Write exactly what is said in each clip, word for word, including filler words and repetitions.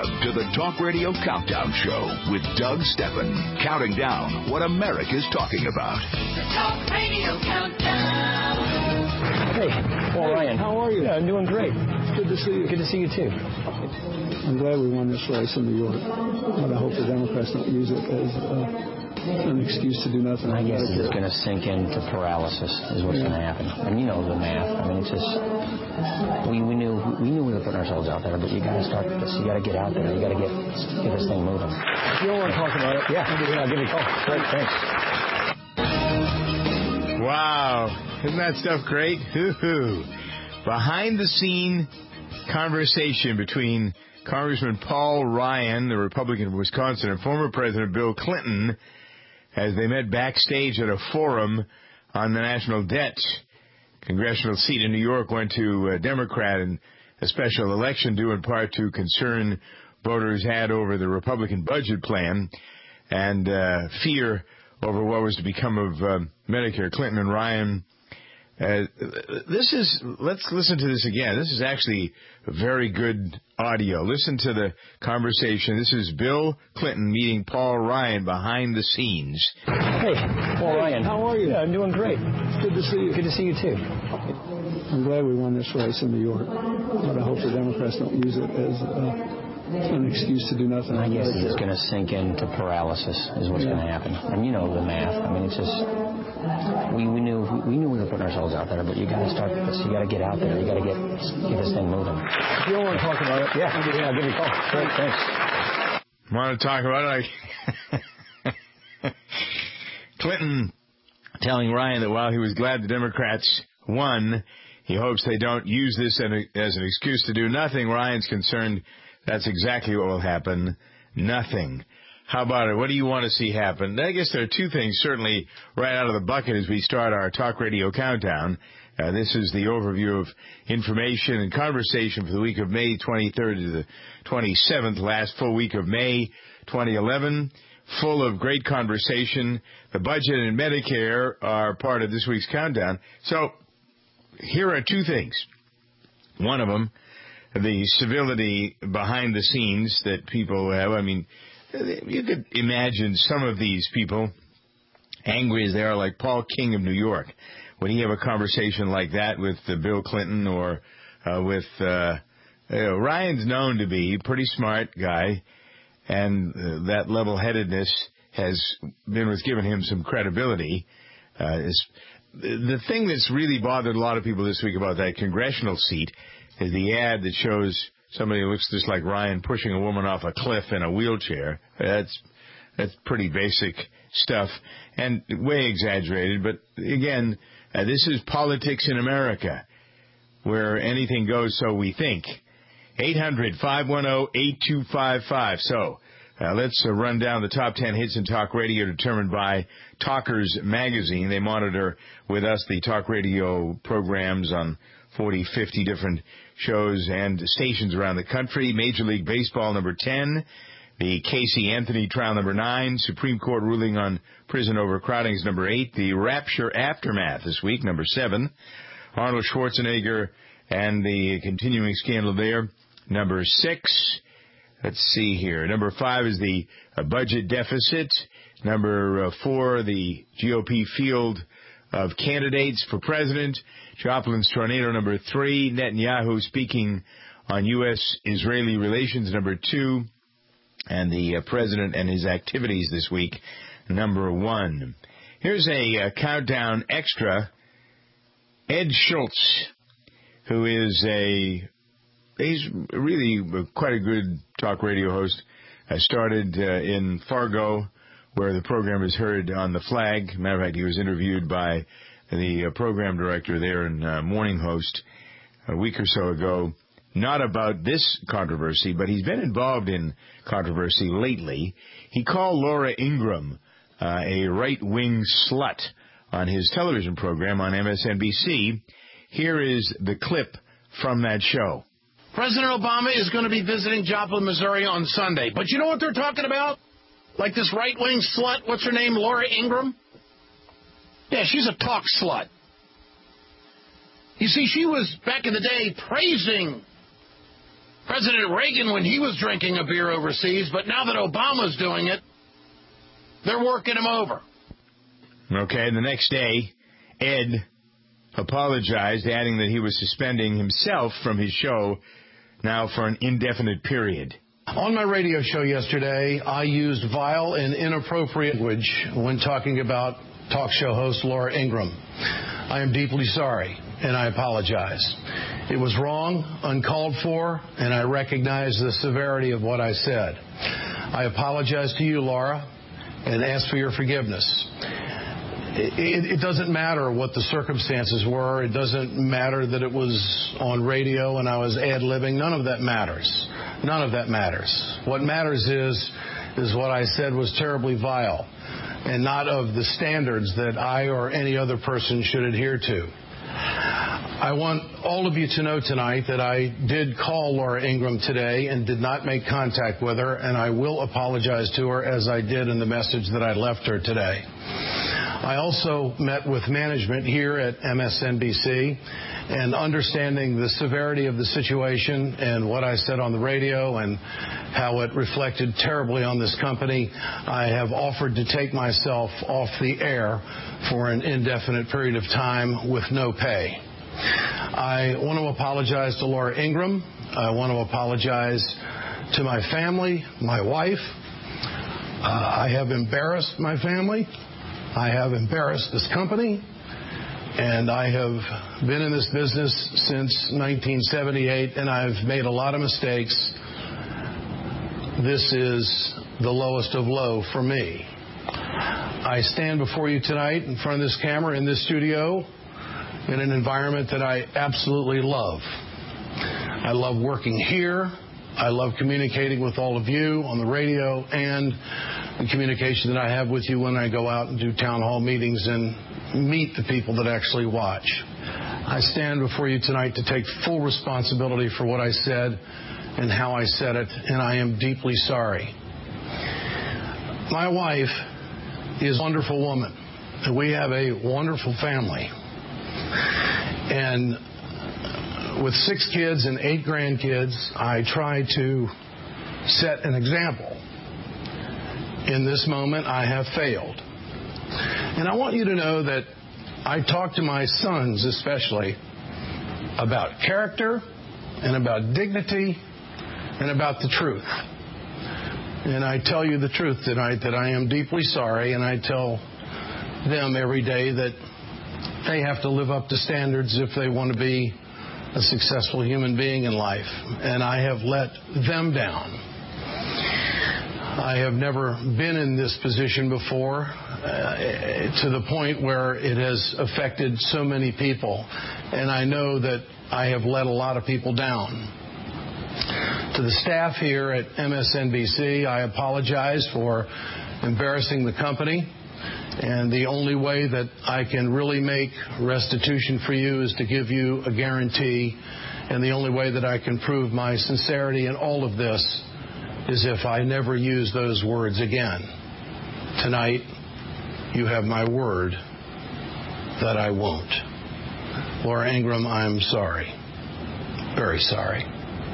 Welcome to the Talk Radio Countdown Show with Doug Steffen, counting down what America's talking about. The Talk Radio Countdown. Hey, Paul Ryan. How are you? Yeah, I'm doing great. Good to see you. Good to see you, too. I'm glad we won this race in New York, but I hope the Democrats don't use it as uh, an excuse to do nothing. I guess it's going to sink into paralysis is what's yeah. going to happen. And you know the math. I mean, it's just, we, we knew we knew we were putting ourselves out there, but you got to start this. You got to get out there. You got to get get this thing moving. You don't want to talk about it? Yeah, I'll give you a call. Great, thanks. Wow. Isn't that stuff great? Hoo-hoo. Behind-the-scene conversation between Congressman Paul Ryan, the Republican of Wisconsin, and former President Bill Clinton as they met backstage at a forum on the national debt. Congressional seat in New York went to a Democrat in a special election due in part to concern voters had over the Republican budget plan and uh, fear over what was to become of uh, Medicare. Clinton and Ryan. Uh, this is, let's listen to this again. This is actually very good audio. Listen to the conversation. This is Bill Clinton meeting Paul Ryan behind the scenes. Hey, Paul Ryan. How are you? Yeah, I'm doing great. Good to see you. Good to see you, too. I'm glad we won this race in New York, but I hope the Democrats don't use it as uh, an excuse to do nothing. I guess it's going to sink into paralysis is what's yeah. going to happen. And you know the math. I mean, it's just, we, we knew we knew we were putting ourselves out there, but you got to start this. You got to get out there. You got to get get this thing moving. You don't want to talk about it? Yeah, I'll give you, I'll give you a call. Great, thanks. Want to talk about it? Like Clinton telling Ryan that while he was glad the Democrats won, he hopes they don't use this as an excuse to do nothing. Ryan's concerned that's exactly what will happen. Nothing. How about it? What do you want to see happen? I guess there are two things certainly right out of the bucket as we start our Talk Radio Countdown. Uh, this is the overview of information and conversation for the week of May twenty-third to the twenty-seventh, last full week of May twenty eleven, full of great conversation. The budget and Medicare are part of this week's countdown. So here are two things. One of them, the civility behind the scenes that people have. I mean, you could imagine some of these people, angry as they are, like Paul King of New York, when he have a conversation like that with uh, Bill Clinton or uh, with uh, you know, Ryan's known to be a pretty smart guy, and uh, that level-headedness has been what's given him some credibility. Uh, is, the thing that's really bothered a lot of people this week about that congressional seat is the ad that shows somebody who looks just like Ryan pushing a woman off a cliff in a wheelchair. That's that's pretty basic stuff and way exaggerated. But again, uh, this is politics in America, where anything goes, so we think. eight hundred, five one zero, eight two five five. So uh, let's uh, run down the top ten hits in talk radio determined by Talkers Magazine. They monitor with us the talk radio programs on forty, fifty different shows and stations around the country. Major League Baseball, number ten. The Casey Anthony trial, number nine. Supreme Court ruling on prison overcrowding is number eight. The Rapture Aftermath this week, number seven. Arnold Schwarzenegger and the continuing scandal there, number six. Let's see here. Number five is the uh, budget deficit. Number uh, four, the G O P field of candidates for president. Joplin's tornado, number three. Netanyahu speaking on U S Israeli relations, number two. And the uh, president and his activities this week, number one. Here's a uh, countdown extra. Ed Schultz, who is a, he's really quite a good talk radio host. I started uh, in Fargo, where the program is heard on the Flag. Matter of fact, he was interviewed by the uh, program director there and uh, morning host a week or so ago, not about this controversy, but he's been involved in controversy lately. He called Laura Ingraham uh, a right-wing slut on his television program on M S N B C. Here is the clip from that show. President Obama is going to be visiting Joplin, Missouri on Sunday. But you know what they're talking about? Like this right-wing slut, what's her name, Laura Ingraham? Yeah, she's a talk slut. You see, she was, back in the day, praising President Reagan when he was drinking a beer overseas, but now that Obama's doing it, they're working him over. Okay, the next day, Ed apologized, adding that he was suspending himself from his show now for an indefinite period. On my radio show yesterday, I used vile and inappropriate language when talking about talk show host Laura Ingraham. I am deeply sorry, and I apologize. It was wrong, uncalled for, and I recognize the severity of what I said. I apologize to you, Laura, and ask for your forgiveness. It, it doesn't matter what the circumstances were. It doesn't matter that it was on radio and I was ad-libbing. None of that matters. None of that matters. What matters is, is what I said was terribly vile and not of the standards that I or any other person should adhere to. I want all of you to know tonight that I did call Laura Ingraham today and did not make contact with her, and I will apologize to her as I did in the message that I left her today. I also met with management here at M S N B C, and understanding the severity of the situation and what I said on the radio and how it reflected terribly on this company, I have offered to take myself off the air for an indefinite period of time with no pay. I want to apologize to Laura Ingraham. I want to apologize to my family, my wife. Uh, I have embarrassed my family. I have embarrassed this company, and I have been in this business since nineteen seventy-eight, and I've made a lot of mistakes. This is the lowest of low for me. I stand before you tonight in front of this camera in this studio in an environment that I absolutely love. I love working here. I love communicating with all of you on the radio and the communication that I have with you when I go out and do town hall meetings and meet the people that actually watch. I stand before you tonight to take full responsibility for what I said and how I said it, and I am deeply sorry. My wife is a wonderful woman, and we have a wonderful family. And with six kids and eight grandkids, I try to set an example. In this moment, I have failed. And I want you to know that I talk to my sons especially about character and about dignity and about the truth. And I tell you the truth tonight that I am deeply sorry, and I tell them every day that they have to live up to standards if they want to be a successful human being in life. And I have let them down. I have never been in this position before uh, to the point where it has affected so many people. And I know that I have let a lot of people down. To the staff here at M S N B C, I apologize for embarrassing the company. And the only way that I can really make restitution for you is to give you a guarantee. And the only way that I can prove my sincerity in all of this is if I never use those words again. Tonight, you have my word that I won't. Laura Ingraham, I'm sorry. Very sorry.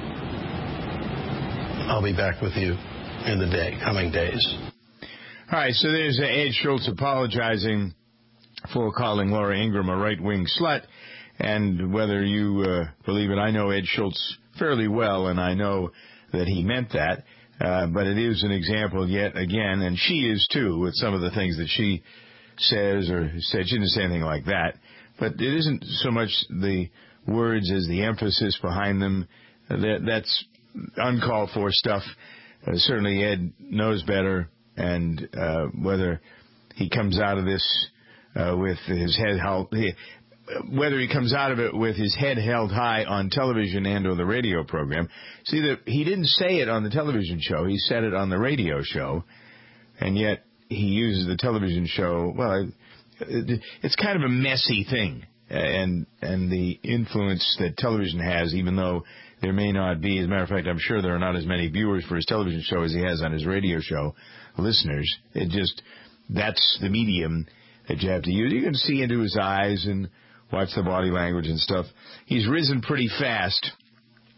I'll be back with you in the day, coming days. All right, so there's Ed Schultz apologizing for calling Laura Ingraham a right-wing slut. And whether you uh, believe it, I know Ed Schultz fairly well, and I know that he meant that. Uh, but it is an example yet again, and she is too, with some of the things that she says or said. She didn't say anything like that. But it isn't so much the words as the emphasis behind them. Uh, that, that's uncalled for stuff. Uh, certainly Ed knows better, and uh, whether he comes out of this uh, with his head held, he, whether he comes out of it with his head held high on television and or the radio program. See, that he didn't say it on the television show. He said it on the radio show, and yet he uses the television show. Well, it, it's kind of a messy thing, and and the influence that television has, even though there may not be. As a matter of fact, I'm sure there are not as many viewers for his television show as he has on his radio show listeners. It just, that's the medium that you have to use. You can see into his eyes and watch the body language and stuff. He's risen pretty fast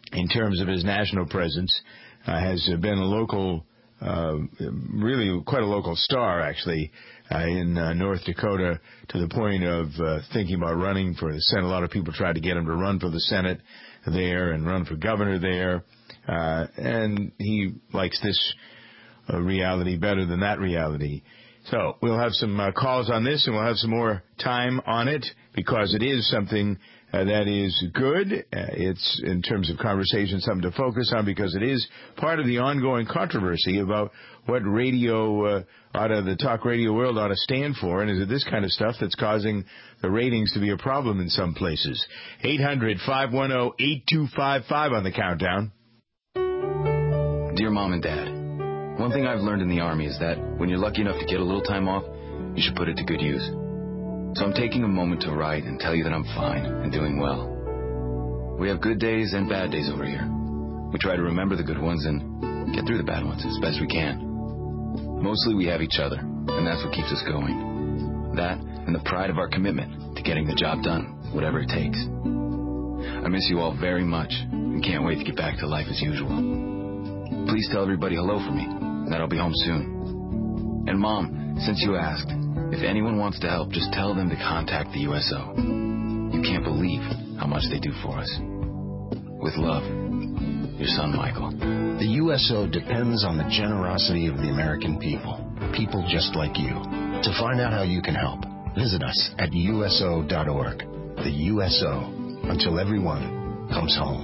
in terms of his national presence, uh, has been a local, uh, really quite a local star, actually, uh, in uh, North Dakota, to the point of uh, thinking about running for the Senate. A lot of people tried to get him to run for the Senate there and run for governor there, uh, and he likes this uh, reality better than that reality. So we'll have some uh, calls on this, and we'll have some more time on it, because it is something uh, that is good. Uh, it's, in terms of conversation, something to focus on, because it is part of the ongoing controversy about what radio, uh, out of the talk radio world, ought to stand for, and is it this kind of stuff that's causing the ratings to be a problem in some places? eight hundred, five one zero, eight two five five on the countdown. Dear Mom and Dad, one thing I've learned in the Army is that when you're lucky enough to get a little time off, you should put it to good use. So I'm taking a moment to write and tell you that I'm fine and doing well. We have good days and bad days over here. We try to remember the good ones and get through the bad ones as best we can. Mostly we have each other, and that's what keeps us going. That and the pride of our commitment to getting the job done, whatever it takes. I miss you all very much and can't wait to get back to life as usual. Please tell everybody hello for me, and that I'll be home soon. And Mom, since you asked, if anyone wants to help, just tell them to contact the U S O. You can't believe how much they do for us. With love, your son, Michael. The U S O depends on the generosity of the American people, people just like you. To find out how you can help, visit us at U S O dot org. The U S O, until everyone comes home.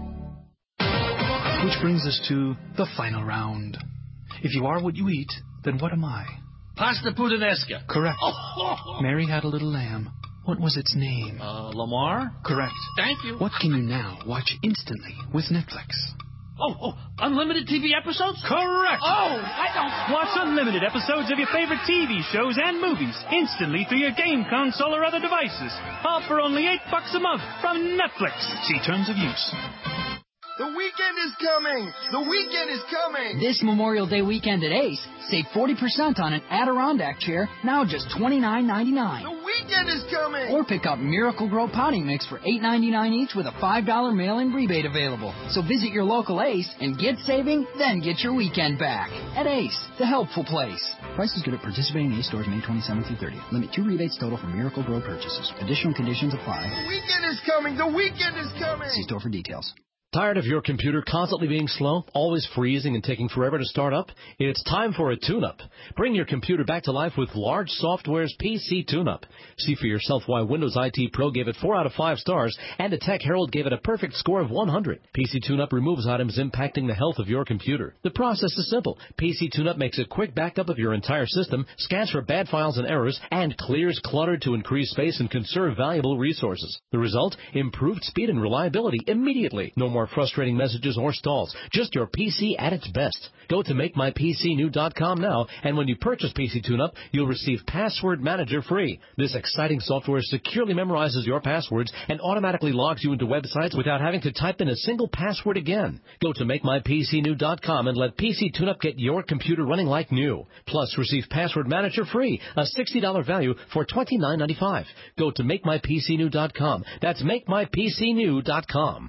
Which brings us to the final round. If you are what you eat, then what am I? Pasta puttanesca. Correct. Oh. Mary had a little lamb. What was its name? Uh, Lamar? Correct. Thank you. What can you now watch instantly with Netflix? Oh, oh, unlimited T V episodes? Correct. Oh, I don't... Watch unlimited episodes of your favorite T V shows and movies instantly through your game console or other devices. All for only eight bucks a month from Netflix. See terms of use. The weekend is coming! The weekend is coming! This Memorial Day weekend at Ace, save forty percent on an Adirondack chair, now just twenty-nine ninety-nine. The weekend is coming! Or pick up Miracle Grow Potting Mix for eight ninety-nine each with a five dollar mail-in rebate available. So visit your local Ace and get saving, then get your weekend back. At Ace, the helpful place. Prices good at participating Ace stores May twenty-seventh through thirtieth. Limit two rebates total for Miracle Grow purchases. Additional conditions apply. The weekend is coming! The weekend is coming! See store for details. Tired of your computer constantly being slow, always freezing and taking forever to start up? It's time for a tune-up. Bring your computer back to life with Large Software's P C Tune-Up. See for yourself why Windows I T Pro gave it four out of five stars and a Tech Herald gave it a perfect score of one hundred. P C Tune-Up removes items impacting the health of your computer. The process is simple. P C Tune-Up makes a quick backup of your entire system, scans for bad files and errors, and clears clutter to increase space and conserve valuable resources. The result? Improved speed and reliability immediately. No more frustrating messages or stalls. Just your P C at its best. Go to make my P C new dot com now, and when you purchase P C Tune-Up, you'll receive Password Manager free. This exciting software securely memorizes your passwords and automatically logs you into websites without having to type in a single password again. Go to make my P C new dot com and let P C Tune-Up get your computer running like new. Plus, receive Password Manager free, a sixty dollars value for twenty-nine ninety-five. Go to make my P C new dot com. That's make my P C new dot com.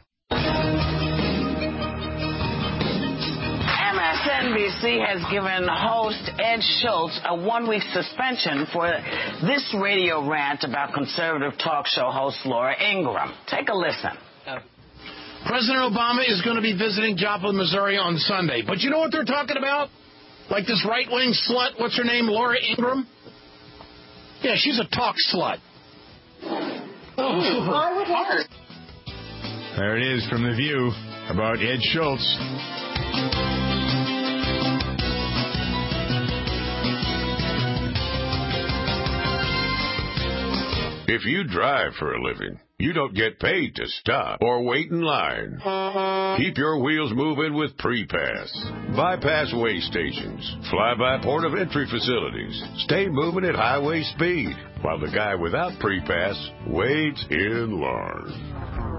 M S N B C has given host Ed Schultz a one-week suspension for this radio rant about conservative talk show host Laura Ingraham. Take a listen. President Obama is going to be visiting Joplin, Missouri on Sunday. But you know what they're talking about? Like this right-wing slut, what's her name, Laura Ingraham? Yeah, she's a talk slut. Oh, I would hurt. There it is from The View about Ed Schultz. If you drive for a living, you don't get paid to stop or wait in line. Keep your wheels moving with Pre-Pass. Bypass way stations, fly-by port of entry facilities. Stay moving at highway speed while the guy without Pre-Pass waits in line.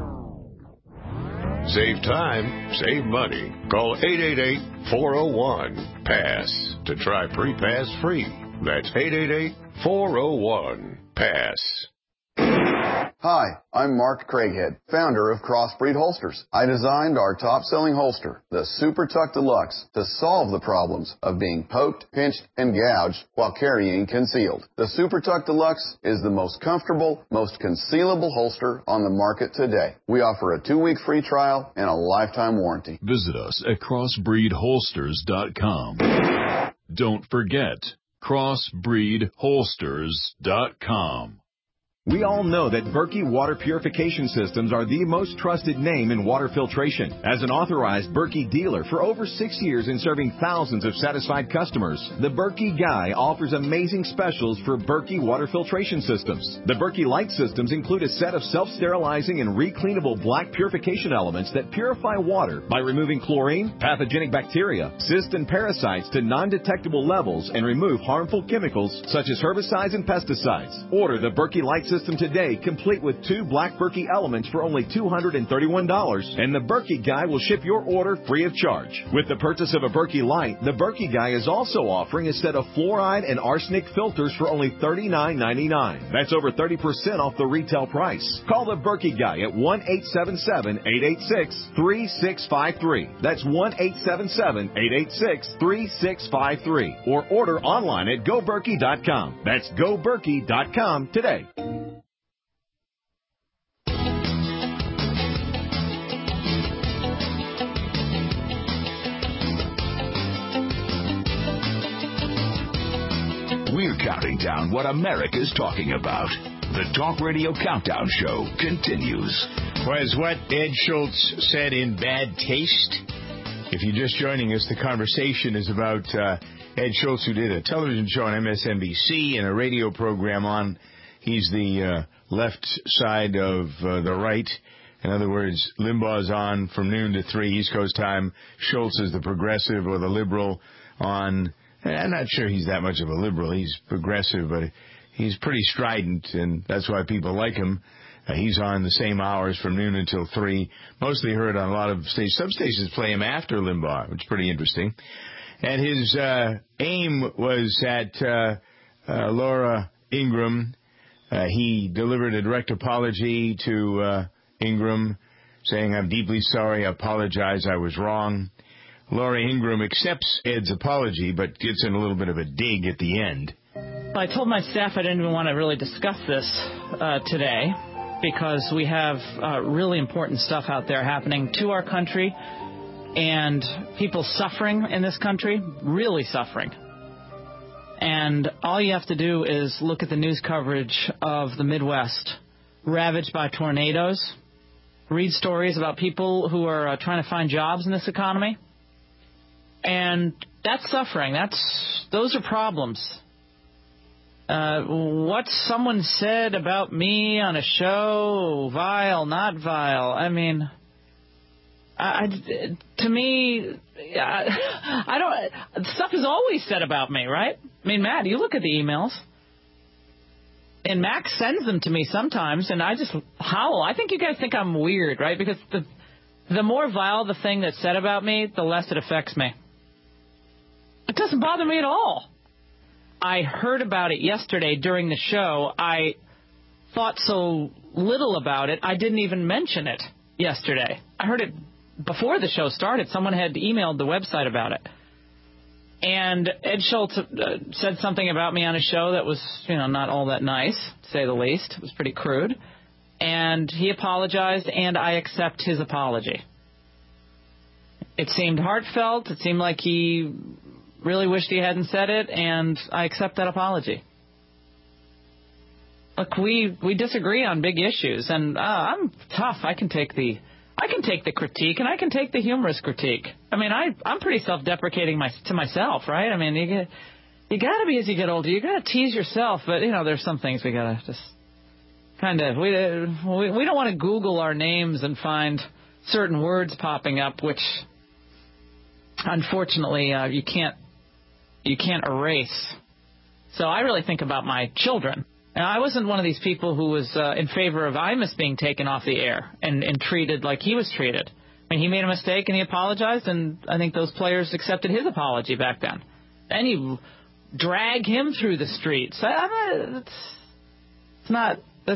Save time, save money. Call eight eight eight, four oh one, PASS to try Pre-Pass free. That's eight eight eight, four oh one, PASS. Hi, I'm Mark Craighead, founder of Crossbreed Holsters. I designed our top-selling holster, the Super Tuck Deluxe, to solve the problems of being poked, pinched, and gouged while carrying concealed. The Super Tuck Deluxe is the most comfortable, most concealable holster on the market today. We offer a two-week free trial and a lifetime warranty. Visit us at crossbreed holsters dot com. Don't forget, crossbreed holsters dot com. We all know that Berkey Water Purification Systems are the most trusted name in water filtration. As an authorized Berkey dealer for over six years and serving thousands of satisfied customers, the Berkey Guy offers amazing specials for Berkey Water Filtration Systems. The Berkey Light Systems include a set of self-sterilizing and recleanable black purification elements that purify water by removing chlorine, pathogenic bacteria, cysts, and parasites to non-detectable levels and remove harmful chemicals such as herbicides and pesticides. Order the Berkey Light Systems today, complete with two black Berkey elements for only two hundred thirty-one dollars, and the Berkey Guy will ship your order free of charge. With the purchase of a Berkey Light, the Berkey Guy is also offering a set of fluoride and arsenic filters for only thirty-nine ninety-nine. That's over thirty percent off the retail price. Call the Berkey Guy at one eight seven seven, eight eight six, three six five three. That's one eight seven seven, eight eight six, three six five three. Or order online at go berkey dot com. That's go berkey dot com today. We're counting down what America's talking about. The Talk Radio Countdown Show continues. Was what Ed Schultz said in bad taste? If you're just joining us, the conversation is about uh, Ed Schultz, who did a television show on M S N B C and a radio program on. He's the uh, left side of uh, the right. In other words, Limbaugh's on from noon to three East Coast time. Schultz is the progressive or the liberal on. I'm not sure he's that much of a liberal. He's progressive, but he's pretty strident, and that's why people like him. Uh, he's on the same hours from noon until three. Mostly heard on a lot of stations. Some stations play him after Limbaugh, which is pretty interesting. And his uh, aim was at uh, uh, Laura Ingraham. Uh, he delivered a direct apology to uh, Ingraham, saying, "I'm deeply sorry. I apologize. I was wrong." Laura Ingraham accepts Ed's apology, but gets in a little bit of a dig at the end. I told my staff I didn't even want to really discuss this uh, today because we have uh, really important stuff out there happening to our country and people suffering in this country, really suffering. And all you have to do is look at the news coverage of the Midwest, ravaged by tornadoes, read stories about people who are uh, trying to find jobs in this economy. And that's suffering. That's those are problems. Uh, what someone said about me on a show, vile, not vile. I mean, I, to me, I, I don't. Stuff is always said about me, right? I mean, Matt, you look at the emails, and Max sends them to me sometimes, and I just howl. I think you guys think I'm weird, right? Because the the more vile the thing that's said about me, the less it affects me. It doesn't bother me at all. I heard about it yesterday during the show. I thought so little about it, I didn't even mention it yesterday. I heard it before the show started. Someone had emailed the website about it. And Ed Schultz uh, said something about me on a show that was, you know, not all that nice, to say the least. It was pretty crude. And he apologized, and I accept his apology. It seemed heartfelt. It seemed like he really wished he hadn't said it, and I accept that apology. Look, we we disagree on big issues, and uh, I'm tough. I can take the I can take the critique, and I can take the humorous critique. I mean, I I'm pretty self-deprecating my, to myself, right? I mean, you get you got to be as you get older. You got to tease yourself, but you know, there's some things we got to just kind of we we we don't want to Google our names and find certain words popping up, which unfortunately uh, you can't you can't erase. So I really think about my children. And I wasn't one of these people who was uh, in favor of Imus being taken off the air and, and treated like he was treated. I mean, he made a mistake and he apologized, and I think those players accepted his apology back then. And you drag him through the streets. I, I'm not, it's, it's not. That's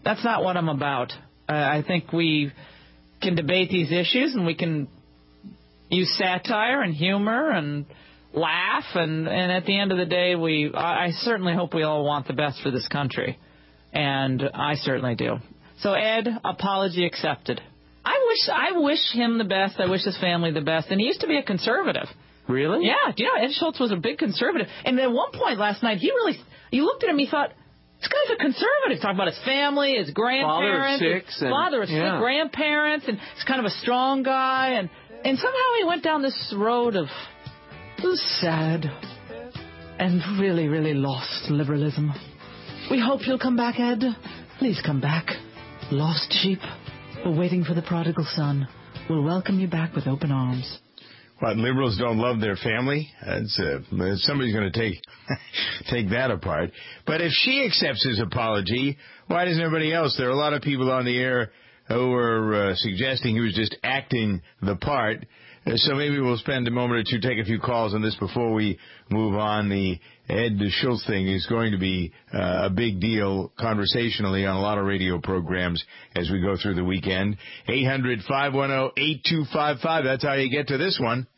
That's not what I'm about. Uh, I think we can debate these issues, and we can use satire and humor and laugh, and, and at the end of the day, we I, I certainly hope we all want the best for this country, and I certainly do. So, Ed, apology accepted. I wish I wish him the best. I wish his family the best. And he used to be a conservative. Really? Yeah. Do you know, Ed Schultz was a big conservative. And at one point last night, he really, you looked at him, he thought, this guy's a conservative. Talking about his family, his grandparents. Father of six. His and, father of yeah. six, grandparents, and he's kind of a strong guy. And, and somehow he went down this road of, it was sad and really, really lost liberalism. We hope you'll come back, Ed. Please come back. Lost sheep. We're waiting for the prodigal son. We'll welcome you back with open arms. What, liberals don't love their family? That's uh, somebody's going to take take that apart. But if she accepts his apology, why doesn't everybody else? There are a lot of people on the air who are uh, suggesting he was just acting the part. Uh, so maybe we'll spend a moment or two, take a few calls on this before we move on. The Ed Schultz thing is going to be uh, a big deal conversationally on a lot of radio programs as we go through the weekend. eight hundred, five one zero, eight two five five. That's how you get to this one.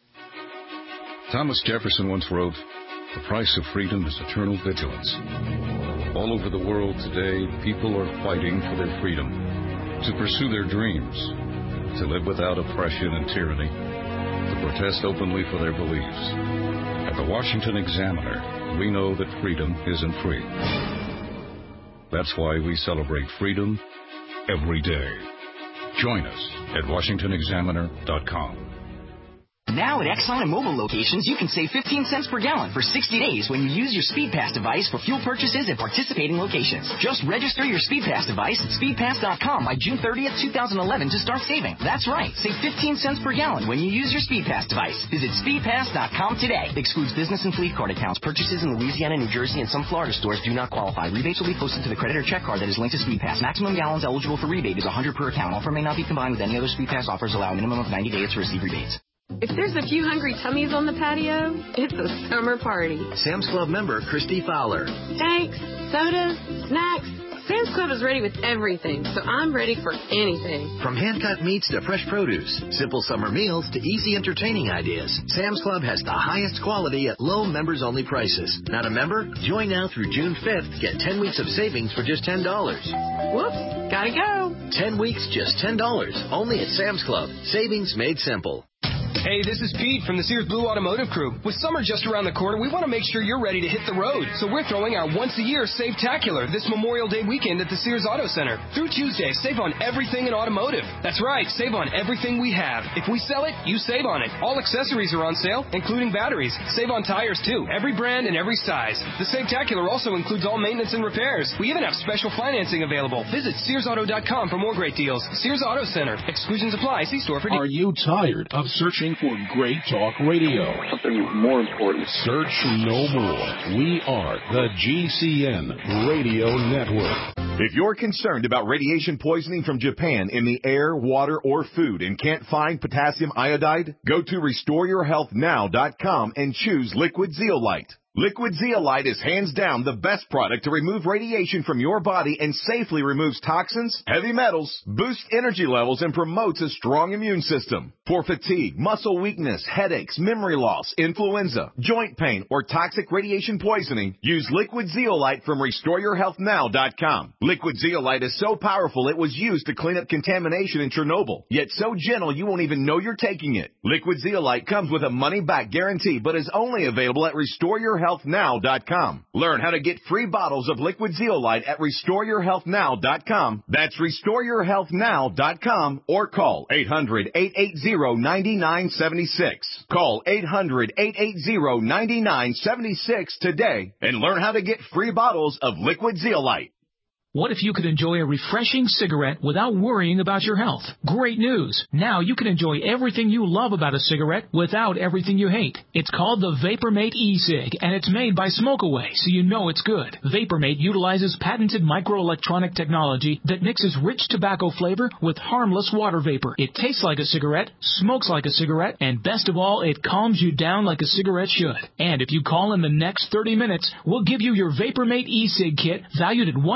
Thomas Jefferson once wrote, "The price of freedom is eternal vigilance." All over the world today, people are fighting for their freedom, to pursue their dreams, to live without oppression and tyranny, to protest openly for their beliefs. At the Washington Examiner, we know that freedom isn't free. That's why we celebrate freedom every day. Join us at washington examiner dot com. Now at Exxon and Mobil locations, you can save fifteen cents per gallon for sixty days when you use your SpeedPass device for fuel purchases at participating locations. Just register your SpeedPass device at speed pass dot com by June thirtieth, twenty eleven to start saving. That's right, save fifteen cents per gallon when you use your SpeedPass device. Visit speed pass dot com today. Excludes business and fleet card accounts. Purchases in Louisiana, New Jersey, and some Florida stores do not qualify. Rebates will be posted to the credit or check card that is linked to SpeedPass. Maximum gallons eligible for rebate is one hundred per account. Offer may not be combined with any other SpeedPass offers. Allow a minimum of ninety days to receive rebates. If there's a few hungry tummies on the patio, it's a summer party. Sam's Club member Christy Fowler. Steaks, sodas, snacks. Sam's Club is ready with everything, so I'm ready for anything. From hand-cut meats to fresh produce, simple summer meals to easy entertaining ideas, Sam's Club has the highest quality at low members-only prices. Not a member? Join now through June fifth. Get ten weeks of savings for just ten dollars. Whoops, gotta go. ten weeks, just ten dollars. Only at Sam's Club. Savings made simple. Hey, this is Pete from the Sears Blue Automotive Crew. With summer just around the corner, we want to make sure you're ready to hit the road. So we're throwing our once-a-year Save-tacular this Memorial Day weekend at the Sears Auto Center. Through Tuesday, save on everything in automotive. That's right, save on everything we have. If we sell it, you save on it. All accessories are on sale, including batteries. Save on tires, too. Every brand and every size. The Save-tacular also includes all maintenance and repairs. We even have special financing available. Visit sears auto dot com for more great deals. Sears Auto Center. Exclusions apply. See store for details. Are you tired of searching for great talk radio? Something more important. Search no more. We are the G C N Radio Network. If you're concerned about radiation poisoning from Japan in the air, water, or food and can't find potassium iodide, go to restore your health now dot com and choose Liquid Zeolite. Liquid Zeolite is hands down the best product to remove radiation from your body and safely removes toxins, heavy metals, boosts energy levels, and promotes a strong immune system. For fatigue, muscle weakness, headaches, memory loss, influenza, joint pain, or toxic radiation poisoning, use Liquid Zeolite from restore your health now dot com. Liquid Zeolite is so powerful it was used to clean up contamination in Chernobyl, yet so gentle you won't even know you're taking it. Liquid Zeolite comes with a money-back guarantee, but is only available at restore your health now dot com. Learn how to get free bottles of Liquid Zeolite at restore your health now dot com. That's restore your health now dot com or call eight hundred, eight eight zero, nine nine seven six. Call eight hundred, eight eight zero, nine nine seven six today and learn how to get free bottles of Liquid Zeolite. What if you could enjoy a refreshing cigarette without worrying about your health? Great news! Now you can enjoy everything you love about a cigarette without everything you hate. It's called the VaporMate e-cig, and it's made by Smokeaway, so you know it's good. VaporMate utilizes patented microelectronic technology that mixes rich tobacco flavor with harmless water vapor. It tastes like a cigarette, smokes like a cigarette, and best of all, it calms you down like a cigarette should. And if you call in the next thirty minutes, we'll give you your VaporMate e-cig kit valued at one hundred twenty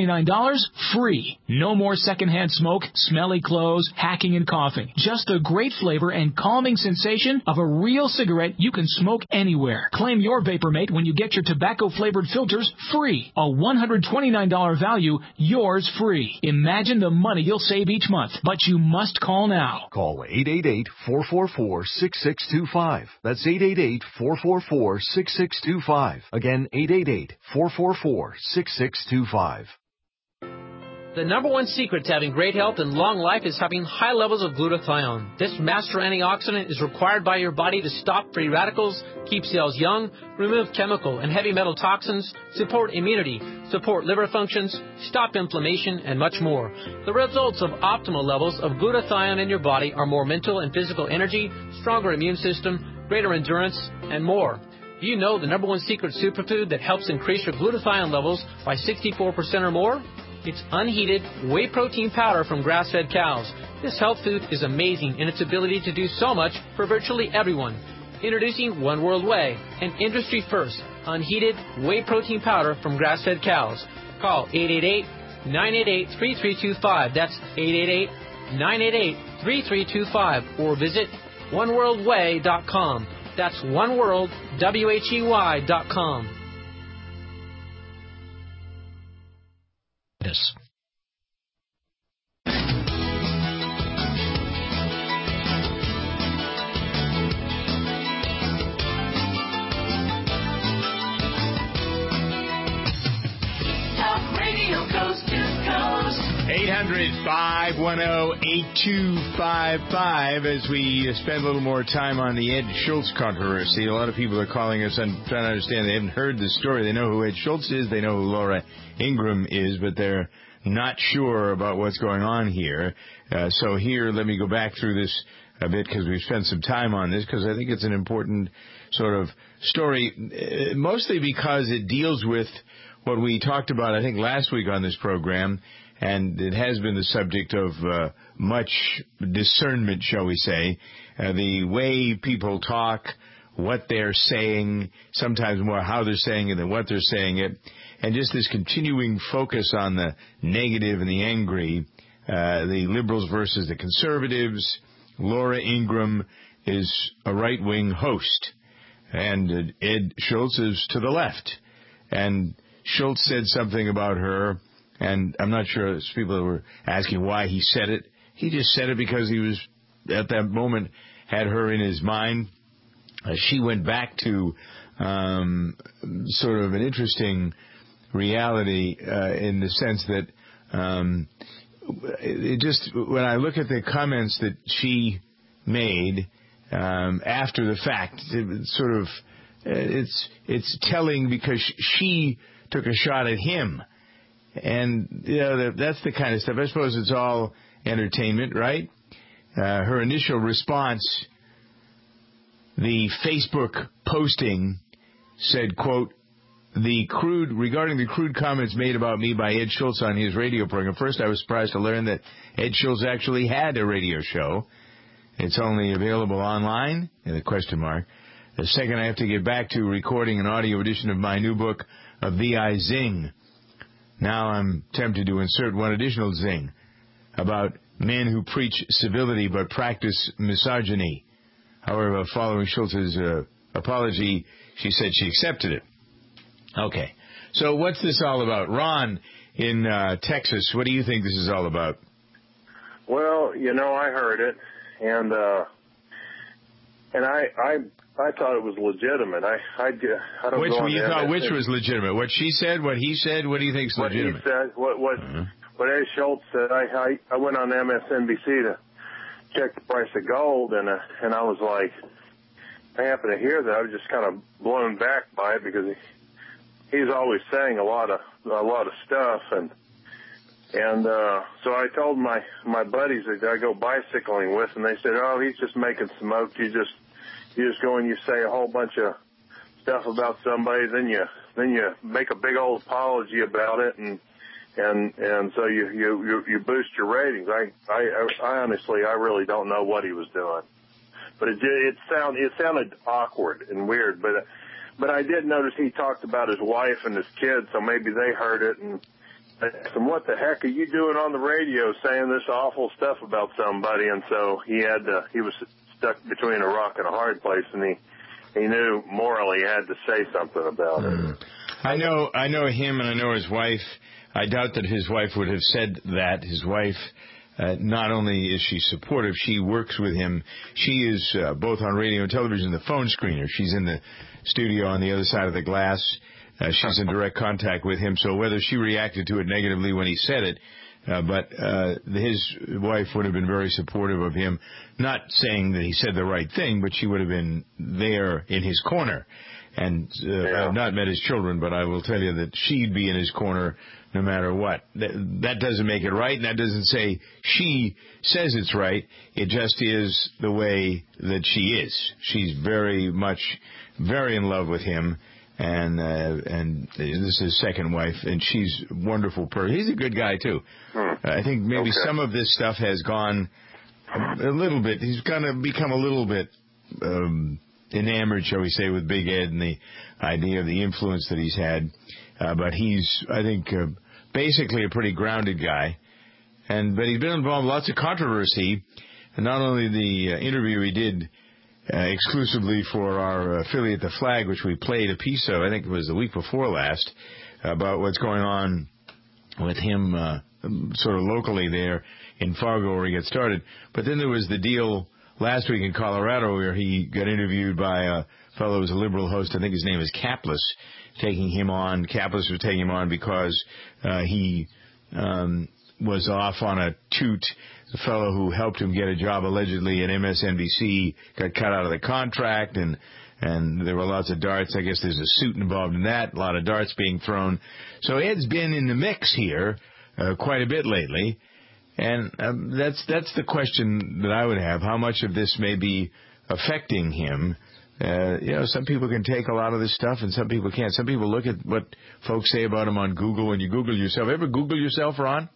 twenty-nine dollars free. No more secondhand smoke, smelly clothes, hacking and coughing. Just the great flavor and calming sensation of a real cigarette you can smoke anywhere. Claim your VaporMate when you get your tobacco-flavored filters free. A one hundred twenty-nine dollars value, yours free. Imagine the money you'll save each month, but you must call now. Call eight eight eight, four four four, six six two five. That's eight eight eight, four four four, six six two five. Again, eight eight eight, four four four, six six two five. The number one secret to having great health and long life is having high levels of glutathione. This master antioxidant is required by your body to stop free radicals, keep cells young, remove chemical and heavy metal toxins, support immunity, support liver functions, stop inflammation, and much more. The results of optimal levels of glutathione in your body are more mental and physical energy, stronger immune system, greater endurance, and more. Do you know the number one secret superfood that helps increase your glutathione levels by sixty-four percent or more? It's unheated whey protein powder from grass-fed cows. This health food is amazing in its ability to do so much for virtually everyone. Introducing One World Whey, an industry-first, unheated whey protein powder from grass-fed cows. Call eight eight eight, nine eight eight, three three two five. That's eight eight eight, nine eight eight, three three two five. Or visit one world whey dot com. That's oneworld, W H E Y dot com. This. Talk Radio Coast to Coast. eight hundred, five one zero, eight two five five as we spend a little more time on the Ed Schultz controversy. A lot of people are calling us and trying to understand. They haven't heard the story. They know who Ed Schultz is. They know who Laura Ingraham is, but they're not sure about what's going on here. Uh, so here, let me go back through this a bit because we've spent some time on this because I think it's an important sort of story, uh, mostly because it deals with what we talked about, I think, last week on this program, and it has been the subject of uh, much discernment, shall we say, uh, the way people talk, what they're saying, sometimes more how they're saying it than what they're saying it, and just this continuing focus on the negative and the angry, uh, the liberals versus the conservatives. Laura Ingraham is a right-wing host, and uh, Ed Schultz is to the left. And Schultz said something about her, and I'm not sure there's people were asking why he said it. He just said it because he was, at that moment, had her in his mind. Uh, she went back to um, sort of an interesting reality uh, in the sense that um, it just, when I look at the comments that she made um, after the fact, it sort of, it's it's telling because she took a shot at him. And, you know, that's the kind of stuff. I suppose it's all entertainment, right? Uh, her initial response, the Facebook posting said, quote, the crude, regarding the crude comments made about me by Ed Schultz on his radio program. First, I was surprised to learn that Ed Schultz actually had a radio show. It's only available online, in a question mark. The second, I have to get back to recording an audio edition of my new book, A V I Zing. Now I'm tempted to insert one additional zing about men who preach civility but practice misogyny. However, following Schultz's uh, apology, she said she accepted it. Okay. So what's this all about? Ron in uh, Texas, what do you think this is all about? Well, you know, I heard it, and uh, and I I I thought it was legitimate. I I, I don't which go on you the thought M S N B C. which was legitimate? What she said, what he said, what do you think is legitimate? What he said, what what uh-huh. what Ed Schultz said. I, I I went on M S N B C to check the price of gold, and uh, and I was like, I happened to hear that. I was just kind of blown back by it because he. He's always saying a lot of a lot of stuff, and and uh, so I told my my buddies that I go bicycling with, and they said, "Oh, he's just making smoke. You just you just go and you say a whole bunch of stuff about somebody, then you then you make a big old apology about it, and and and so you you you, you boost your ratings." I, I I honestly I really don't know what he was doing, but it did, it sound it sounded awkward and weird, but. But I did notice he talked about his wife and his kids, so maybe they heard it, and I asked him, what the heck are you doing on the radio saying this awful stuff about somebody? And so he had to, he was stuck between a rock and a hard place, and he, he knew morally he had to say something about mm. it. I know, I know him, and I know his wife. I doubt that his wife would have said that. His wife, uh, not only is she supportive, she works with him. She is uh, both on radio and television, the phone screener. She's in the studio on the other side of the glass. Uh, she's in direct contact with him. So whether she reacted to it negatively when he said it, uh, but uh, his wife would have been very supportive of him, not saying that he said the right thing, but she would have been there in his corner. And uh, yeah. I've not met his children, but I will tell you that she'd be in his corner no matter what. That, that doesn't make it right, and that doesn't say she says it's right. It just is the way that she is. She's very much, very in love with him, and uh, and this is his second wife, and she's a wonderful person. He's a good guy, too. Hmm. I think maybe okay. some of this stuff has gone a little bit. He's kind of become a little bit um, enamored, shall we say, with Big Ed and the idea of the influence that he's had. Uh, but he's, I think, uh, basically a pretty grounded guy. And but he's been involved in lots of controversy. And not only the uh, interview he did uh, exclusively for our affiliate, The Flag, which we played a piece of, I think it was the week before last, about what's going on with him uh, sort of locally there in Fargo where he got started. But then there was the deal last week in Colorado where he got interviewed by a fellow who was a liberal host. I think his name is Kaplis, taking him on. Kaplis was taking him on because uh, he um, was off on a toot. The fellow who helped him get a job allegedly at M S N B C got cut out of the contract, and and there were lots of darts. I guess there's a suit involved in that, a lot of darts being thrown. So Ed's been in the mix here uh, quite a bit lately. And um, that's that's the question that I would have. How much of this may be affecting him? Uh, you know, some people can take a lot of this stuff, and some people can't. Some people look at what folks say about him on Google. When you Google yourself, ever Google yourself, Ron?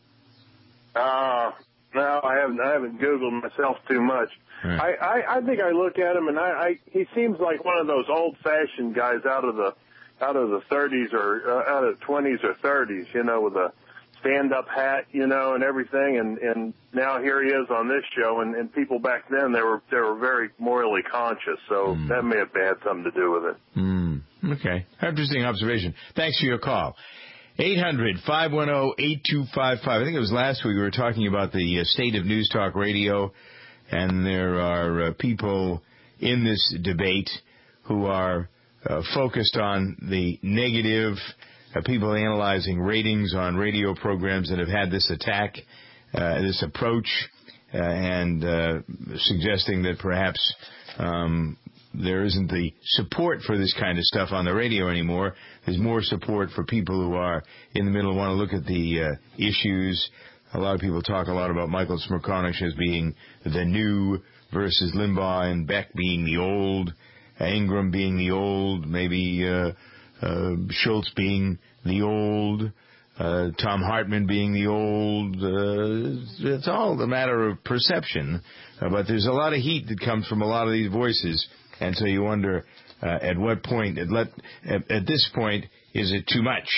Uh, no, I haven't. I haven't Googled myself too much. Right. I, I I think I look at him, and I, I he seems like one of those old-fashioned guys out of the out of the thirties or uh, out of twenties or thirties. You know, with a stand-up hat, you know, and everything, and, and now here he is on this show, and, and people back then, they were they were very morally conscious, so mm. that may have had something to do with it. Mm. Okay. Interesting observation. Thanks for your call. eight hundred, five one zero, eight two five five. I think it was last week we were talking about the uh, state of News Talk Radio, and there are uh, people in this debate who are uh, focused on the negative. Uh, people analyzing ratings on radio programs that have had this attack, uh, this approach, uh, and uh, suggesting that perhaps um, there isn't the support for this kind of stuff on the radio anymore. There's more support for people who are in the middle and want to look at the uh, issues. A lot of people talk a lot about Michael Smerconish as being the new versus Limbaugh, and Beck being the old, uh, Ingram being the old, maybe uh, uh, Schultz being the old, uh, Tom Hartman being the old. Uh, it's all a matter of perception. Uh, but there's a lot of heat that comes from a lot of these voices. And so you wonder uh, at what point, at, let, at, at this point, is it too much?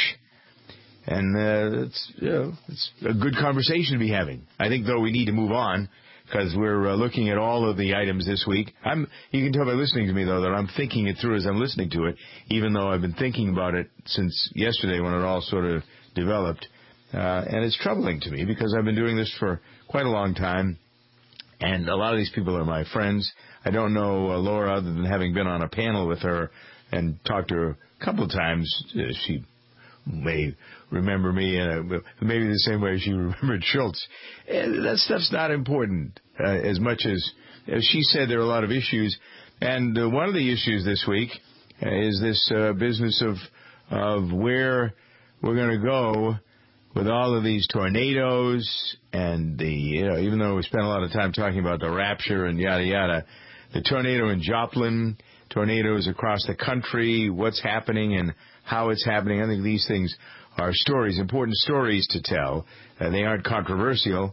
And uh, it's, you know, it's a good conversation to be having. I think, though, we need to move on, because we're uh, looking at all of the items this week. I'm, you can tell by listening to me, though, that I'm thinking it through as I'm listening to it, even though I've been thinking about it since yesterday when it all sort of developed. Uh, and it's troubling to me because I've been doing this for quite a long time, and a lot of these people are my friends. I don't know uh, Laura other than having been on a panel with her and talked to her a couple of times. Uh, she may remember me, uh, maybe the same way she remembered Schultz. Uh, that stuff's not important uh, as much as, as she said, there are a lot of issues. And uh, one of the issues this week uh, is this uh, business of of where we're going to go with all of these tornadoes and the, you know, even though we spent a lot of time talking about the rapture and yada, yada, the tornado in Joplin, tornadoes across the country, what's happening and how it's happening. I think these things are stories, important stories to tell. Uh, they aren't controversial.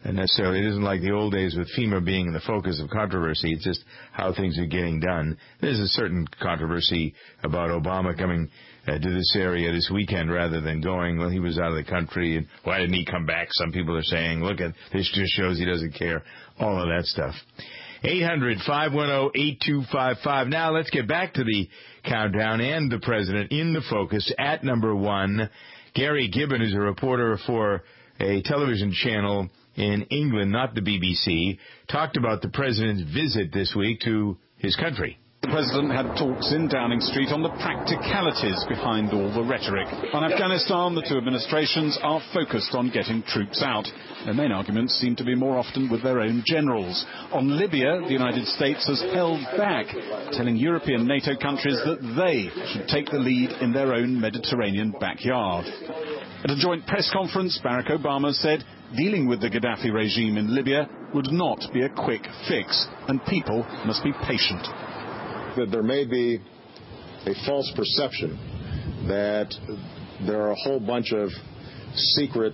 necessarily. It isn't like the old days with FEMA being the focus of controversy. It's just how things are getting done. There's a certain controversy about Obama coming uh, to this area this weekend rather than going. Well, he was out of the country, and why didn't he come back? Some people are saying, look, at this just shows he doesn't care. All of that stuff. eight hundred, five one zero, eight two five five. Now let's get back to the countdown and the president in the focus. At number one, Gary Gibbon is a reporter for a television channel in England, not the B B C, talked about the president's visit this week to his country. The president had talks in Downing Street on the practicalities behind all the rhetoric. On Afghanistan, the two administrations are focused on getting troops out. Their main arguments seem to be more often with their own generals. On Libya, the United States has held back, telling European NATO countries that they should take the lead in their own Mediterranean backyard. At a joint press conference, Barack Obama said dealing with the Gaddafi regime in Libya would not be a quick fix, and people must be patient. That there may be a false perception that there are a whole bunch of secret,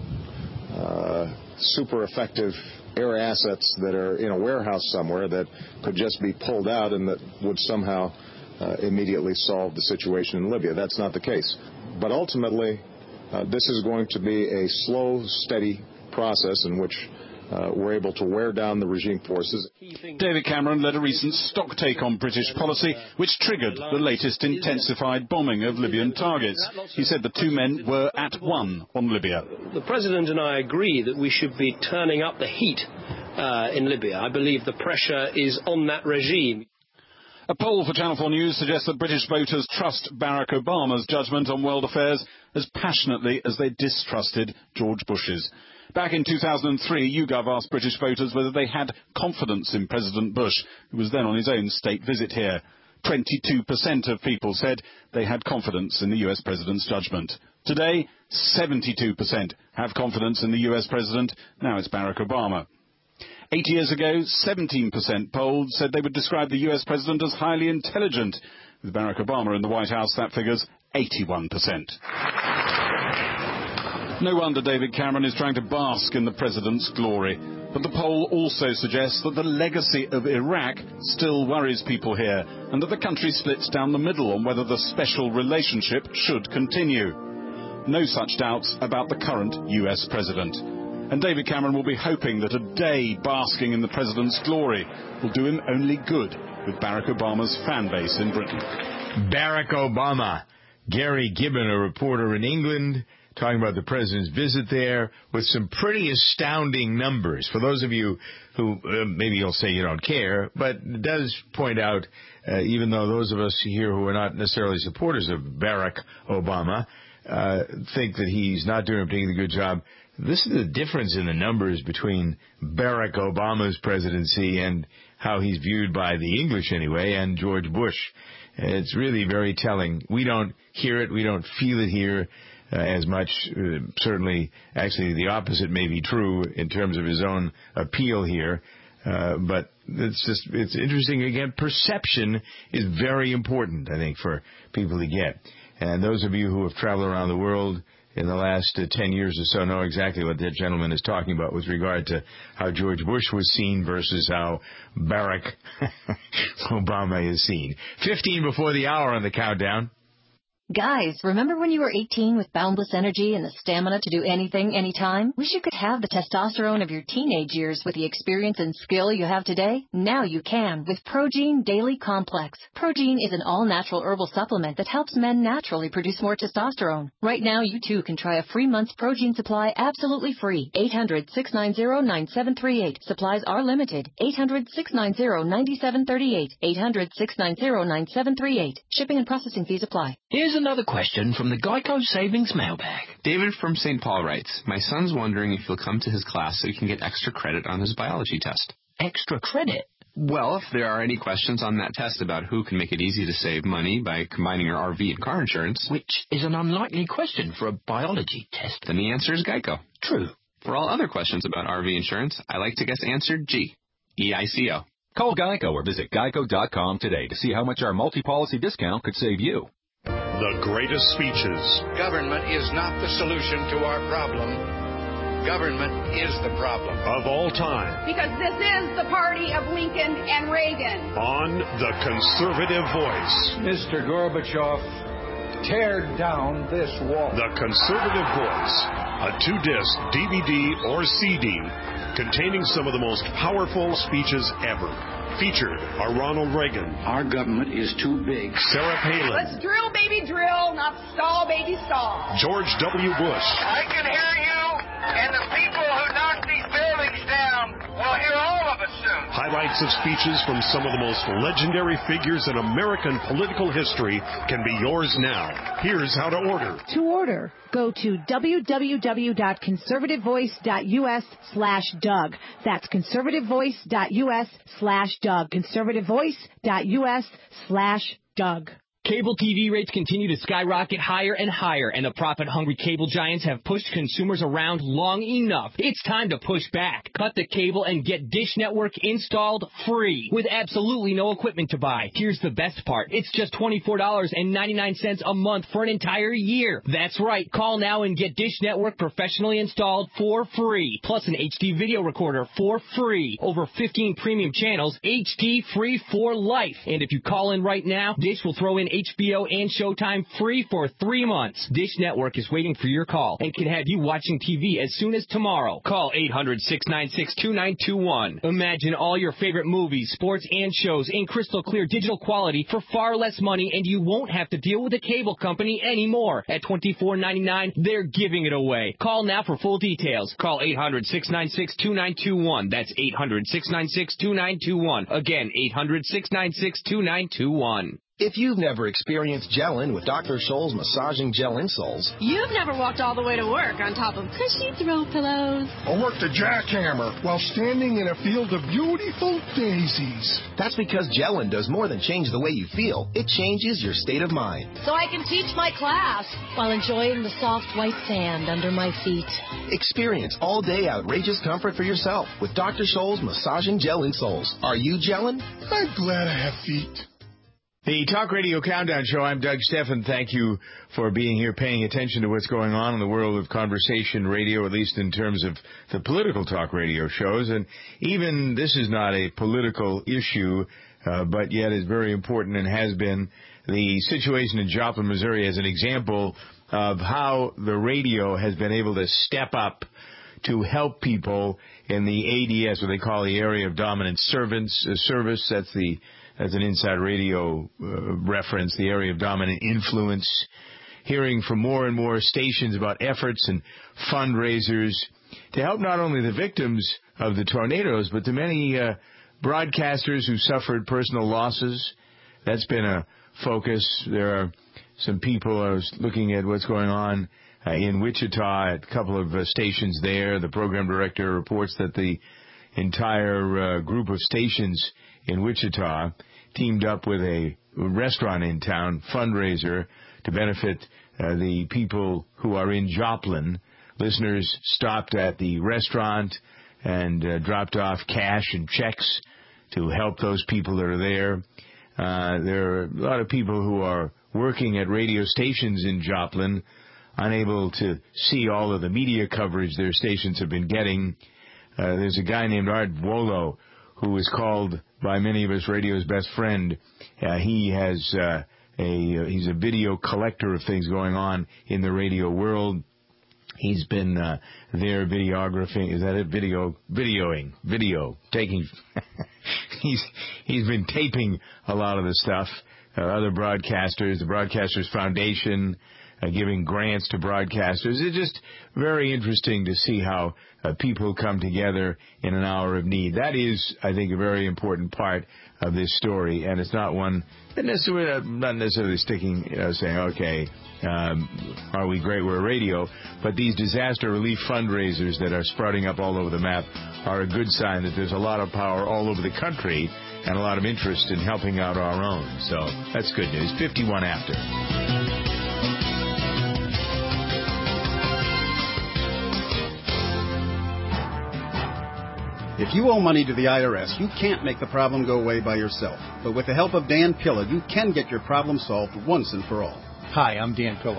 uh, super effective air assets that are in a warehouse somewhere that could just be pulled out and that would somehow uh, immediately solve the situation in Libya. That's not the case. But ultimately, uh, this is going to be a slow, steady process in which Uh, we're able to wear down the regime forces. David Cameron led a recent stocktake on British policy, which triggered the latest intensified bombing of Libyan targets. He said the two men were at one on Libya. The President and I agree that we should be turning up the heat uh, in Libya. I believe the pressure is on that regime. A poll for Channel four News suggests that British voters trust Barack Obama's judgment on world affairs as passionately as they distrusted George Bush's. Back in two thousand three, YouGov asked British voters whether they had confidence in President Bush, who was then on his own state visit here. twenty-two percent of people said they had confidence in the U S president's judgment. Today, seventy-two percent have confidence in the U S president. Now it's Barack Obama. Eight years ago, seventeen percent polled said they would describe the U S president as highly intelligent. With Barack Obama in the White House, that figure's eighty-one percent. No wonder David Cameron is trying to bask in the president's glory. But the poll also suggests that the legacy of Iraq still worries people here, and that the country splits down the middle on whether the special relationship should continue. No such doubts about the current U S president. And David Cameron will be hoping that a day basking in the president's glory will do him only good with Barack Obama's fan base in Britain. Barack Obama. Gary Gibbon, a reporter in England, talking about the president's visit there with some pretty astounding numbers. For those of you who, uh, maybe you'll say you don't care, but it does point out, uh, even though those of us here who are not necessarily supporters of Barack Obama uh, think that he's not doing a particularly good job, this is the difference in the numbers between Barack Obama's presidency and how he's viewed by the English anyway, and George Bush. It's really very telling. We don't hear it, we don't feel it here Uh, as much. Uh, certainly, actually, the opposite may be true in terms of his own appeal here. Uh, but it's just, it's interesting. Again, perception is very important, I think, for people to get. And those of you who have traveled around the world in the last uh, ten years or so know exactly what that gentleman is talking about with regard to how George Bush was seen versus how Barack Obama is seen. fifteen before the hour on the countdown. Guys, remember when you were eighteen with boundless energy and the stamina to do anything, anytime? Wish you could have the testosterone of your teenage years with the experience and skill you have today? Now you can with Progene Daily Complex. Progene is an all-natural herbal supplement that helps men naturally produce more testosterone. Right now, you too can try a free month's Progene supply absolutely free. eight hundred, six nine zero, nine seven three eight. Supplies are limited. eight hundred, six nine zero, nine seven three eight. eight hundred, six nine zero, nine seven three eight. Shipping and processing fees apply. Here's another question from the Geico Savings Mailbag. David from Saint Paul writes, my son's wondering if he'll come to his class so he can get extra credit on his biology test. Extra credit? Well, if there are any questions on that test about who can make it easy to save money by combining your R V and car insurance... Which is an unlikely question for a biology test. Then the answer is Geico. True. For all other questions about R V insurance, I like to guess answer G. E I C O. Call Geico or visit geico dot com today to see how much our multi-policy discount could save you. The greatest speeches. Government is not the solution to our problem. government is the problem. Of all time. Because this is the party of Lincoln and Reagan. On The Conservative Voice. Mister Gorbachev, tear down this wall. The Conservative Voice. A two-disc D V D or C D containing some of the most powerful speeches ever. Featured are Ronald Reagan. Our government is too big. Sarah Palin. Let's drill, baby, drill, not stall, baby, stall. George W. Bush. I can hear you, and the people who knock these buildings down will hear all of us soon. Highlights of speeches from some of the most legendary figures in American political history can be yours now. Here's how to order. To order, go to www.conservativevoice.us slash Doug. That's conservativevoice.us slash Doug. conservativevoice.us slash Doug. Cable T V rates continue to skyrocket higher and higher, and the profit-hungry cable giants have pushed consumers around long enough. It's time to push back. Cut the cable and get Dish Network installed free with absolutely no equipment to buy. Here's the best part. It's just twenty-four dollars and ninety-nine cents a month for an entire year. That's right. Call now and get Dish Network professionally installed for free. Plus an H D video recorder for free. Over fifteen premium channels, H D free for life. And if you call in right now, Dish will throw in H B O and Showtime free for three months. Dish Network is waiting for your call and can have you watching T V as soon as tomorrow. Call eight hundred, six nine six, two nine two one. Imagine all your favorite movies, sports, and shows in crystal clear digital quality for far less money, and you won't have to deal with a cable company anymore. At twenty-four ninety-nine, they're giving it away. Call now for full details. Call eight hundred, six nine six, two nine two one. That's eight hundred, six nine six, two nine two one. Again, eight hundred, six nine six, two nine two one. If you've never experienced gel-in with Doctor Scholl's massaging gel insoles, you've never walked all the way to work on top of cushy throw pillows, or worked a jackhammer while standing in a field of beautiful daisies. That's because gel-in does more than change the way you feel. It changes your state of mind. So I can teach my class while enjoying the soft white sand under my feet. Experience all-day outrageous comfort for yourself with Doctor Scholl's massaging gel insoles. Are you gelling? I'm glad I have feet. The Talk Radio Countdown Show, I'm Doug Steffen. Thank you for being here, paying attention to what's going on in the world of conversation radio, at least in terms of the political talk radio shows. And even this is not a political issue, uh, but yet is very important and has been. The situation in Joplin, Missouri, as an example of how the radio has been able to step up to help people in the A D S, what they call the Area of Dominant Servants, uh, Service. That's the As an inside radio uh, reference, the area of dominant influence, hearing from more and more stations about efforts and fundraisers to help not only the victims of the tornadoes, but the many uh, broadcasters who suffered personal losses. That's been a focus. There are some people, I was looking at what's going on uh, in Wichita at a couple of uh, stations there. The program director reports that the entire uh, group of stations in Wichita teamed up with a restaurant in town fundraiser to benefit uh, the people who are in Joplin. Listeners stopped at the restaurant and uh, dropped off cash and checks to help those people that are there. Uh, there are a lot of people who are working at radio stations in Joplin, unable to see all of the media coverage their stations have been getting. Uh, there's a guy named Art Wolo who is called by many of us radio's best friend. Uh, he has uh, a uh, he's a video collector of things going on in the radio world. He's been uh, there videographing. Is that it? Video, videoing, video taking. he's he's been taping a lot of the stuff. Uh, other broadcasters, the Broadcasters Foundation, uh, giving grants to broadcasters. It's just very interesting to see how uh, people come together in an hour of need. That is, I think, a very important part of this story, and it's not one that necessarily, not necessarily sticking, you know, saying, okay, um, are we great, we're radio, but these disaster relief fundraisers that are sprouting up all over the map are a good sign that there's a lot of power all over the country and a lot of interest in helping out our own. So that's good news. fifty-one after. If you owe money to the I R S, you can't make the problem go away by yourself. But with the help of Dan Pilla, you can get your problem solved once and for all. Hi, I'm Dan Pilla.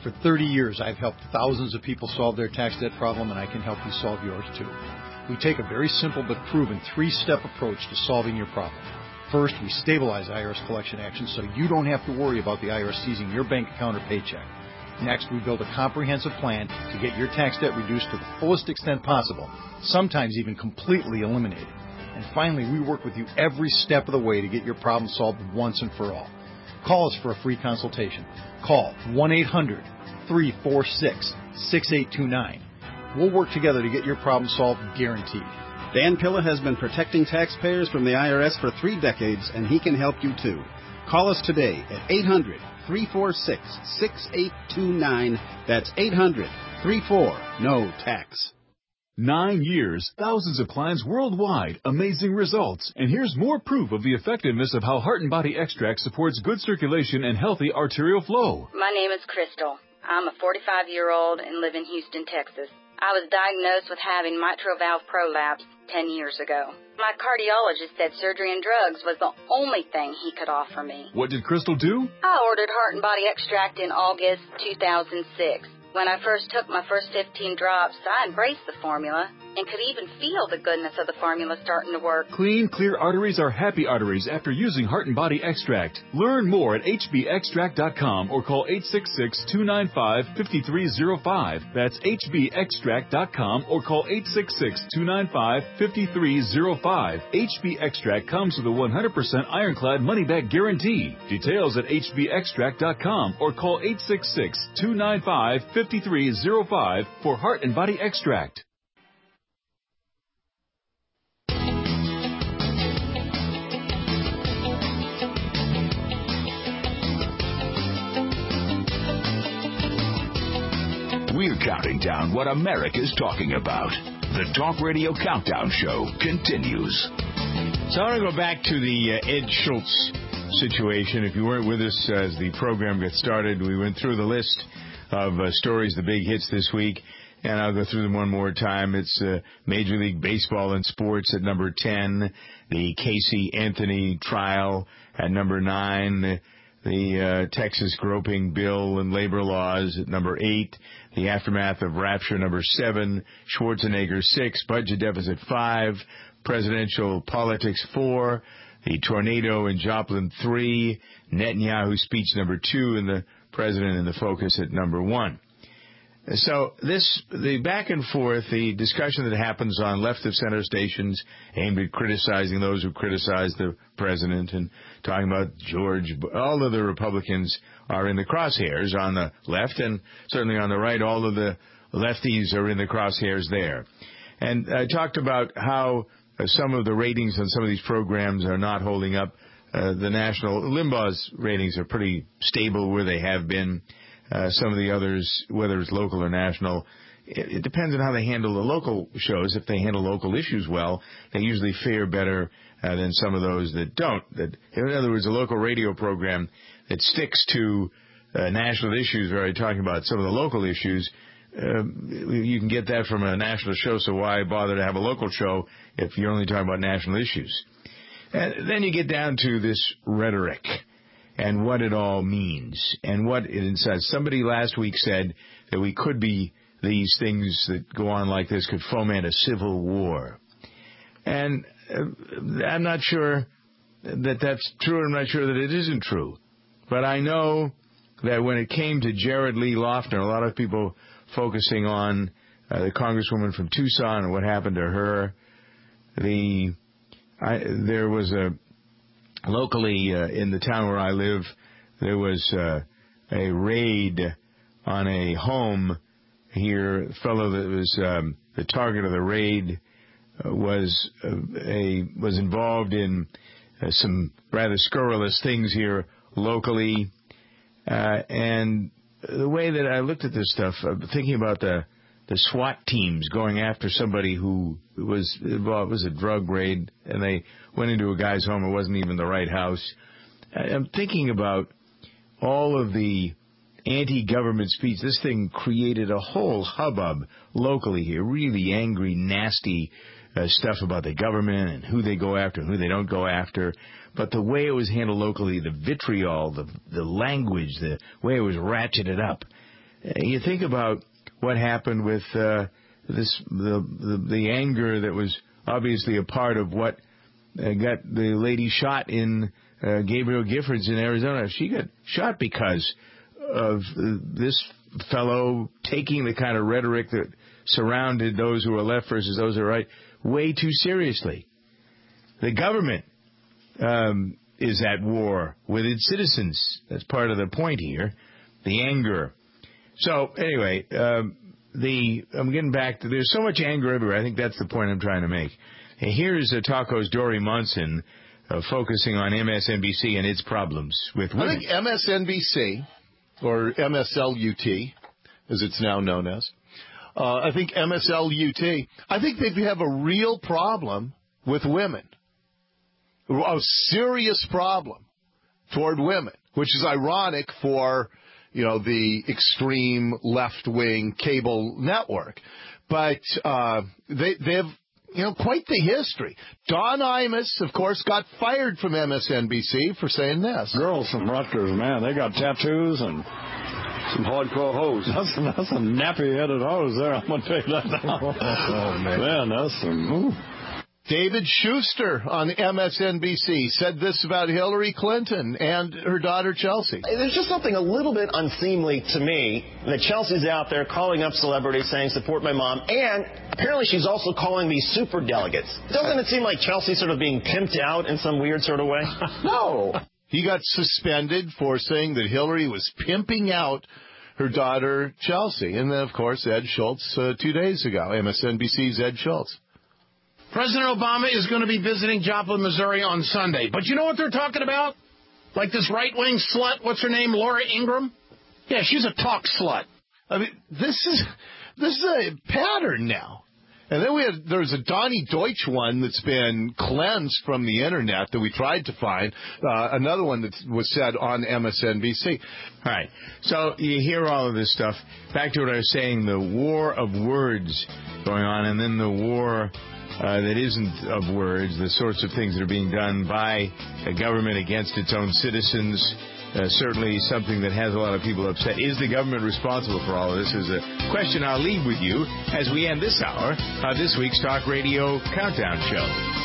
For thirty years, I've helped thousands of people solve their tax debt problem, and I can help you solve yours too. We take a very simple but proven three-step approach to solving your problem. First, we stabilize I R S collection actions so you don't have to worry about the I R S seizing your bank account or paycheck. Next, we build a comprehensive plan to get your tax debt reduced to the fullest extent possible, sometimes even completely eliminated. And finally, we work with you every step of the way to get your problem solved once and for all. Call us for a free consultation. Call one eight hundred, three four six, six eight two nine. We'll work together to get your problem solved, guaranteed. Dan Pilla has been protecting taxpayers from the I R S for three decades, and he can help you too. Call us today at eight hundred, three four six, six eight two nine. That's eight hundred, three four, N O tax. Nine years, thousands of clients worldwide, amazing results. And here's more proof of the effectiveness of how Heart and Body Extract supports good circulation and healthy arterial flow. My name is Crystal. I'm a forty-five-year-old and live in Houston, Texas. I was diagnosed with having mitral valve prolapse ten years ago. My cardiologist said surgery and drugs was the only thing he could offer me. What did Crystal do? I ordered Heart and Body Extract in August two thousand six. When I first took my first fifteen drops, I embraced the formula and could even feel the goodness of the formula starting to work. Clean, clear arteries are happy arteries after using Heart and Body Extract. Learn more at H B extract dot com or call eight six six, two nine five, five three zero five. That's H B extract dot com or call eight six six, two nine five, five three zero five. H B Extract comes with a one hundred percent ironclad money-back guarantee. Details at H B extract dot com or call eight six six, two nine five, five three zero five for Heart and Body Extract. We're counting down what America's talking about. The Talk Radio Countdown Show continues. So I want to go back to the uh, Ed Schultz situation. If you weren't with us uh, as the program got started, we went through the list of uh, stories, the big hits this week, and I'll go through them one more time. It's uh, Major League Baseball and Sports at number ten, the Casey Anthony trial at number nine, the uh, Texas groping bill and labor laws at number eight, the aftermath of Rapture number seven, Schwarzenegger six, budget deficit five, presidential politics four, the tornado in Joplin three, Netanyahu speech number two, and the president in the focus at number one. So this, the back and forth, the discussion that happens on left of center stations aimed at criticizing those who criticize the president and talking about George, all of the Republicans are in the crosshairs on the left, and certainly on the right, all of the lefties are in the crosshairs there. And I talked about how uh, some of the ratings on some of these programs are not holding up. Uh, the national, Limbaugh's ratings are pretty stable where they have been. Uh, some of the others, whether it's local or national, it, it depends on how they handle the local shows. If they handle local issues well, they usually fare better uh, than some of those that don't. That, in other words, a local radio program that sticks to uh, national issues, where I'm talking about some of the local issues, uh, you can get that from a national show, so why bother to have a local show if you're only talking about national issues? And then you get down to this rhetoric and what it all means, and what it says. Somebody last week said that we could be, these things that go on like this could foment a civil war. And uh, I'm not sure that that's true. I'm not sure that it isn't true. But I know that when it came to Jared Lee Loughner, a lot of people focusing on uh, the congresswoman from Tucson and what happened to her. The I, there was a Locally, uh, in the town where I live, there was uh, a raid on a home here. A fellow that was um, the target of the raid uh, was uh, a was involved in uh, some rather scurrilous things here locally. Uh, and the way that I looked at this stuff, uh, thinking about the the SWAT teams going after somebody who was involved, it was a drug raid, and they went into a guy's home. It wasn't even the right house. I'm thinking about all of the anti-government speech. This thing created a whole hubbub locally here, really angry, nasty uh, stuff about the government and who they go after and who they don't go after. But the way it was handled locally, the vitriol, the the language, the way it was ratcheted up, you think about what happened with uh, this the, the the anger that was obviously a part of what uh, got the lady shot in uh, Gabriel Giffords in Arizona. She got shot because of uh, this fellow taking the kind of rhetoric that surrounded those who are left versus those who are right way too seriously. The government um, is at war with its citizens. That's part of the point here, the anger. So, anyway, um, the I'm getting back to, there's so much anger everywhere. I think that's the point I'm trying to make. And here's uh, Taco's Dory Monson uh, focusing on M S N B C and its problems with women. I think M S N B C, or M S L U T, as it's now known as, uh, I think M S L U T, I think they have a real problem with women. A serious problem toward women, which is ironic for, you know, the extreme left-wing cable network. But uh, they, they have, you know, quite the history. Don Imus, of course, got fired from M S N B C for saying this. Girls from Rutgers, man, they got tattoos and some hardcore hoes. That's, that's some nappy-headed hoes there, I'm going to tell you that now. Oh, man. Man, that's some... Ooh. David Schuster on M S N B C said this about Hillary Clinton and her daughter Chelsea. There's just something a little bit unseemly to me that Chelsea's out there calling up celebrities saying support my mom, and apparently she's also calling these super delegates. Doesn't it seem like Chelsea's sort of being pimped out in some weird sort of way? No. He got suspended for saying that Hillary was pimping out her daughter Chelsea. And then, of course, Ed Schultz uh, two days ago, M S N B C's Ed Schultz. President Obama is going to be visiting Joplin, Missouri on Sunday. But you know what they're talking about? Like this right-wing slut, what's her name, Laura Ingraham? Yeah, she's a talk slut. I mean, this is this is a pattern now. And then we had, there's a Donnie Deutsch one that's been cleansed from the Internet that we tried to find. Uh, another one that was said on M S N B C. All right. So you hear all of this stuff. Back to what I was saying, the war of words going on, and then the war... Uh, that isn't of words, the sorts of things that are being done by a government against its own citizens, uh, certainly something that has a lot of people upset. Is the government responsible for all of this? Is a question I'll leave with you as we end this hour of this week's Talk Radio Countdown Show.